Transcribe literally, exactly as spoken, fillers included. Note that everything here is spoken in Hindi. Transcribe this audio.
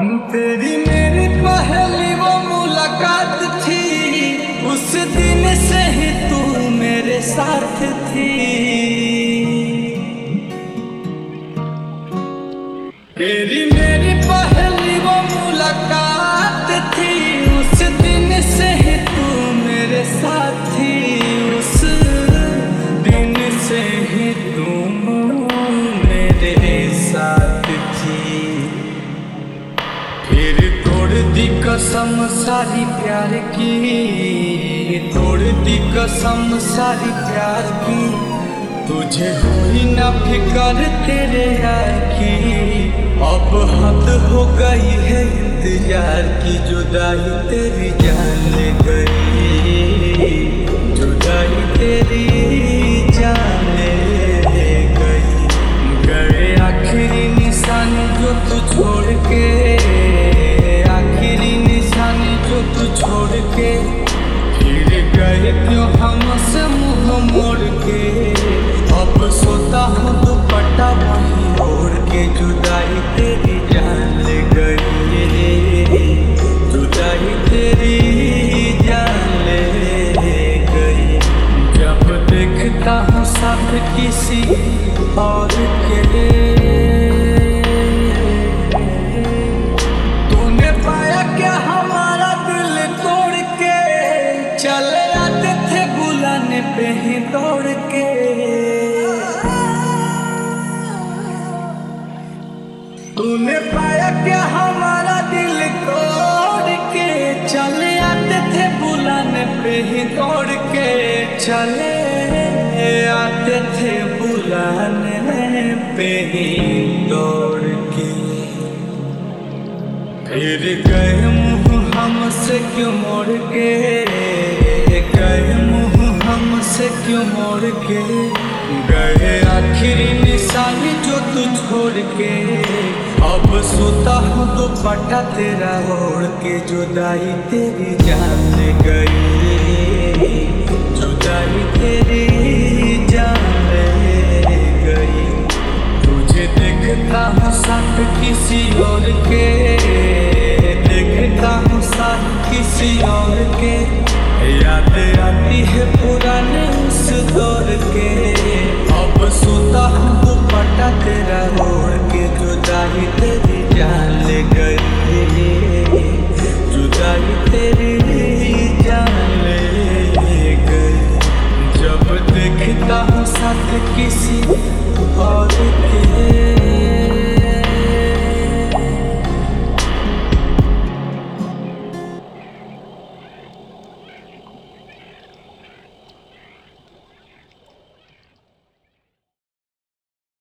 तेरी मेरी पहली वो मुलाकात थी, उस दिन से ही तू मेरे साथ थी। तेरी मेरी पहली वो मुलाकात थी, उस दिन से ही तू मेरे साथ थी। उस दिन से ही तू मेरे साथ थी। फिर तोड़ दी कसम सारी प्यार की, तोड़ दी कसम सारी प्यार की। तुझे हुई ना फिकर तेरे यार की, अब हद हो गई है इंतजार की। जुदाई तेरी जान ले गई, जुदाई तेरी जान ले गई। गए आखिरी निशानी जो तू छोड़ के, आखिरी निशानी जो तू छोड़ के। फिर गए क्यों हमसे मुँह मोड़ के। अब सोता हूँ दुपट्टा वहीं ओढ़ के। जुदाई तेरी जान ले गई, जुदाई तेरी जान ले गई। जब देखता हूँ साथ किसी और के, तूने पाया क्या हमारा दिल तोड़ के। चले आते थे बुलाने पे ही दौड़ के। तूने पाया क्या हमारा दिल तोड़ के। चले आते थे बुलाने पे ही दौड़ के। चले आते थे बुलाने पे ही दौड़ के। फिर गए मुँह हमसे क्यों मोड़ के, गए मुँह हमसे क्यों मोड़ के। गए आखिरी निशानी जो तू छोड़ के। अब सोता हूँ दुपट्टा तेरा ओढ़ के। जुदाई तेरी जान ले गई, जुदाई तेरी जान ले गई। तुझे देखता हूँ साथ किसी और के, देखता हूँ साथ किसी और के। याद आती है पुराने उस दौर के। अब सोता हूँ दुपट्टा तेरा ओढ़ के। जुदाई तेरी